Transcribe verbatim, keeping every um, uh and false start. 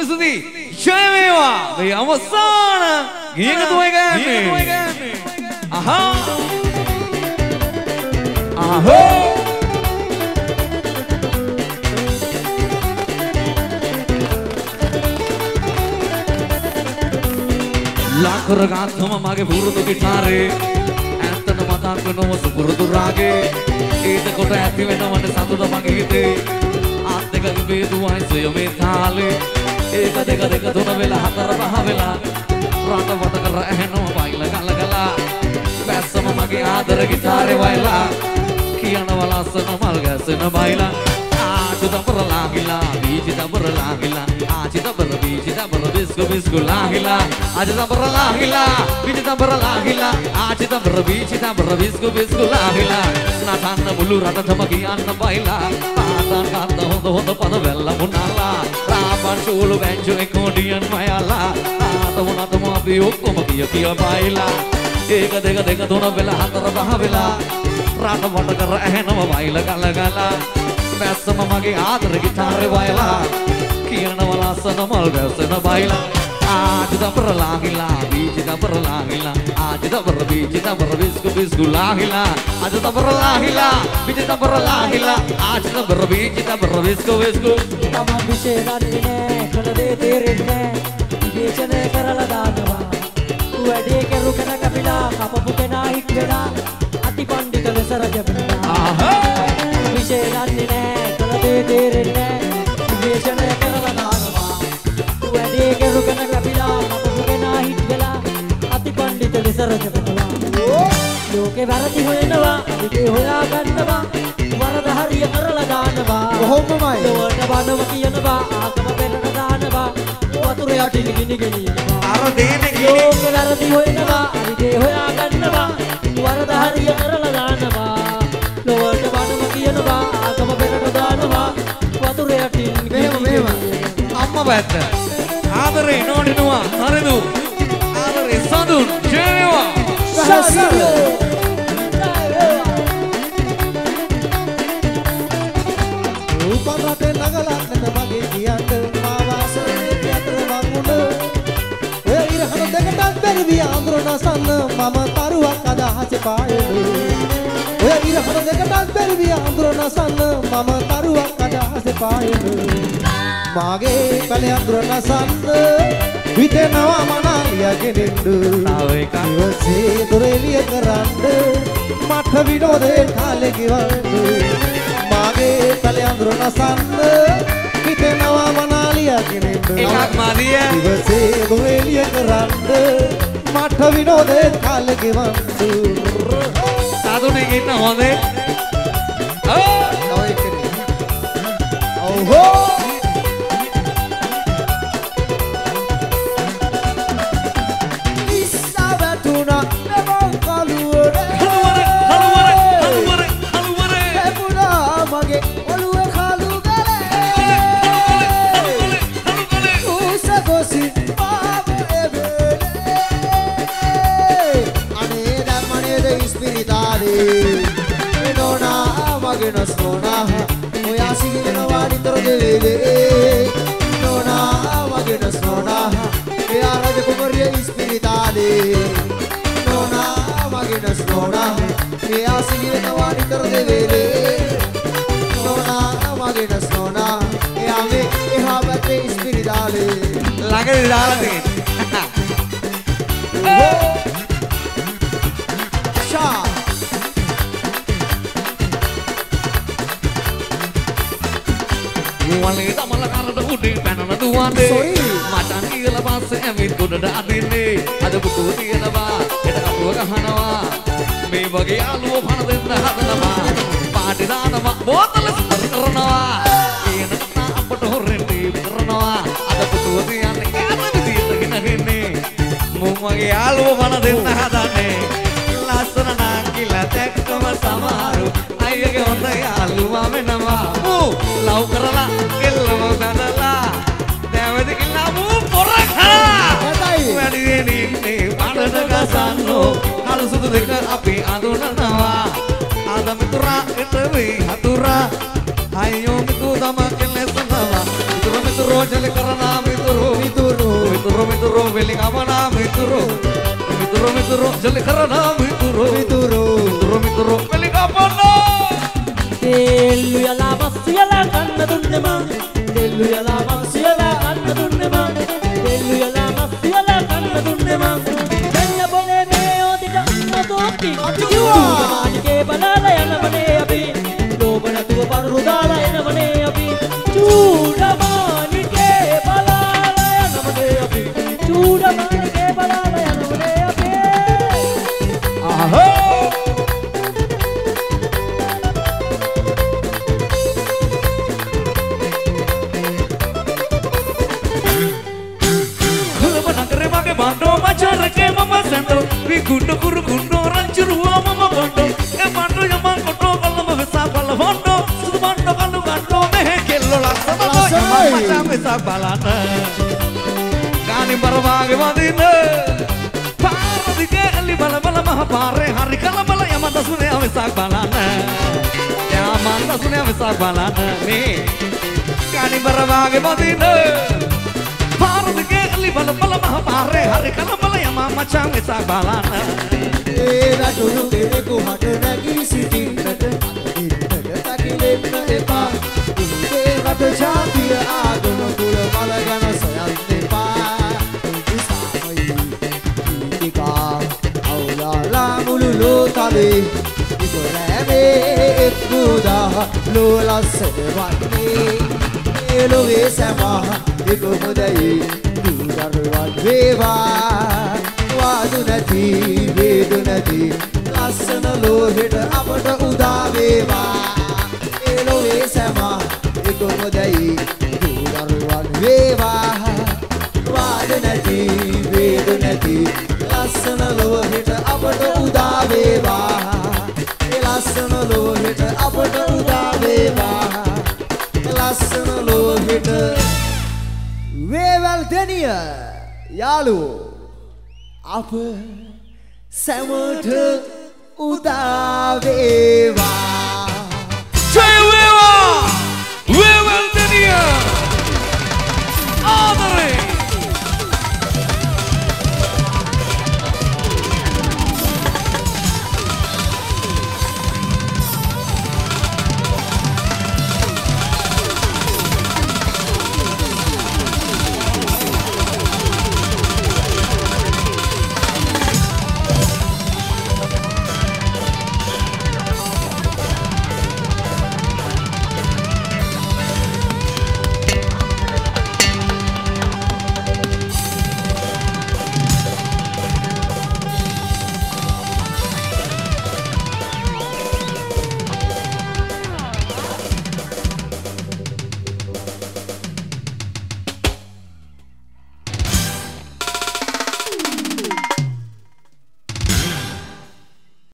ස්තුතියි ජය වේවා මේ අවසාන ගීතය ගන්නේ අහා අහෝ ලක්රගාත්ම මගේ පුරුදු ගිටාරේ ඇත්තට මතක් වෙනව සුපුරුදු රාගේ ඊට කොට ඇති වෙනවට සතුට මගේ හිතේ ආත් දෙක වේදුවයි සොයමේ තාලේ ඒක දෙක දෙක තුන වෙලා හතර පහ වෙලා රට වට කර ඇහෙනව වයිල ගල ගලා බැස්සම මගේ ආදර ගිටාරේ වයිලා කියනවා ලස්සන මල් ගැසෙන බයිලා ආචු දබරලා ගිලා බීජ දබරලා ගිලා ආචු දබර බීජ දබර බිස්කු බිස්කු ලාහිලා ආචු දබරලා ගිලා බීජ දබරලා ගිලා ආචු දබර බීජ දබර බිස්කු බිස්කු ලාහිලා නටන්න මුළු රටටම කියන්න බයිලා පාතන් ගන්න හොඳ හොඳ පද වැල්ල මුණාලා රාපන් ෂූලු බැංචු එකෝඩියන් මයලා ආත මොනතම අපි ඔක්කොම කිය කිය බයිලා ඒක දෙක දෙක තුන වෙලා හතර පහ වෙලා රට වට කර ඇහෙනව වයිල ගල ගලා බැස්සම මගේ ආදර ගිටාරේ වයලා කියනවා ලස්සන මල් ගැසෙන බයිලා ආජ දබරලා ගිලා බීජ දබරලා ගිලා ආජ දබර බීජ දබර බිස්කු බිස්කු ලාහිලා ආජ දබරලා ගිලා බීජ දබරලා ගිලා ආජ දබර බීජ දබර බිස්කු බිස්කු තම විශේෂන්නේ නෑ කළ දේ තේරෙන්නේ නෑ විවේචනය කරලා දානවා වැඩේ කරු කන කපිලා කපපු කෙනා හිට වෙනා අති පණ්ඩිත ලෙස රජ වෙනවා ආහා විශේෂන්නේ නෑ කළ දේ තේරෙන්නේ නෑ විවේචනය කරලා දානවා වැඩේ කරු කන කපිලා කපපු කෙනා හිට වෙලා අති පණ්ඩිත ලෙස රජ වෙනවා ලෝකේ වැරදි හොයනවා අවිදේ හොයා ගන්නවා වරද හරිය කරලා දානවා කොහොමමයි ලෝකට බනව කියනවා ආකම පෙරන දානවා වතුර යටින් ගිනි ගෙනියනවා අර දෙන්නේ ලෝකේ වැරදි හොයනවා අවිදේ හොයා ගන්නවා වරද හරිය කරලා දානවා ලෝකට බනව කියනවා ආකම පෙරන දානවා වතුර යටින් මෙහෙම මෙහෙම අම්මා බැත්ත ආදරේ නෝනිනවා හරිදු ආදරේ සඳුන් ජේවා සාසියෝ රටේ නගලන්නට මගේ කියන්න මා වාසනේ පියතර වංගුණ ඔය ඉරහන දෙකටත් බැරි විය අඳුරන සන්න මම තරුවක් අදහස පායන ඔය ඉරහන දෙකටත් බැරි විය අඳුරන සන්න මම තරුවක් අදහස පායන මාගේ පැල අඳුරන සන්න විතනවා මනාලියගෙනෙන්න තව එකක් ඉවසේ දොරෙලිය කරන්න මට විනෝදේ කාලේ ගෙවන්න මාගේ පැල අඳුරන සන්න හිතෙනවා මනාලියගෙනෙන්න එකක් මාදිය ඉවසේ දොරෙලිය කරන්න මට විනෝදේ කාලේ ගෙවන්න සාදුනේ ඉන්න හොඳේ ඔව් ඔව්හෝ Nona, oya sigina wadi trodele. Nona, magena nona, e ara de comoria spiritale. Nona, magena nona, e a sigina wadi trodele. Nona, magena nona, e a me e habate spiritale. Lage dala de. Sha. Wali tamala karada udin panana duwande macan ila passe amit kuda adinne ada buku tiyanava eda kapuwa gahanawa me wage aluwa phana denna hadanawa paati danawa botala star karanawa ena kata apata horrente karanawa ada buku tiyanne kada vidiyata ginahenne mun wage aluwa phana denna hadanne lasana nankila tekkama samaru ayyage honda aluwa menawa mu love karala kellama dadala devadi killa mu porakha වැඩි වෙන්නේ අඬන ගසන්නෝ හලු සුදු දෙක අපි අඳුනනවා ආද මිතුරා එත වෙයි හතුරා අයියෝ මිතු තම කෙලෙසනවා මිතුර මිතුරෝ ජල කරනා මිතුර Meli kamana mituro mituro mituro jali karana mituro Mituro mituro mituro meli kamana Dellu yala massu yala kanna dunne ma Dellu yala massu yala kanna dunne ma Dellu yala massu yala kanna dunne ma Janya bone me odita nodoti Chuudamaanike balala yana mane abi Lobana tuwa paru dala yana mane abi Chuudamaanike balala yana mane abi Chuudamaanike balala yana mane abi Aho Bando macara ke mama sando vi gundo kuru gundo rancurua mama bando e bando yang mangkoto kalau mabesa kalau bando sudu bando kalau bando mehe kello laksa mama macam mesa balana kani barbage madina paradi ke ali bala bala maha pare hari kala bala yang mata sune mesa balana ya mata sune mesa balana me kani barbage madina paradi ke ali bala bala maha pare hari kala bala yang macam mesa balana Era dulu tere ko hat nagi city nat takile na epa Ute gat jati agun kul malagana sayal tepa Isamai itika aula la mululu tale Ikorame ekuda lola sevani Eloge sama eko mudai dudarwan veva Wadu nati vedu nati lasana lohita apata uda veva Eloge sama eko mudai dudarwan veva Wadu nati vedu nati lasana lohita apata uda veva Lasana lohita apata uda veva Lasana lohita Wewal deniya yalu apa සැමට උදා වේවා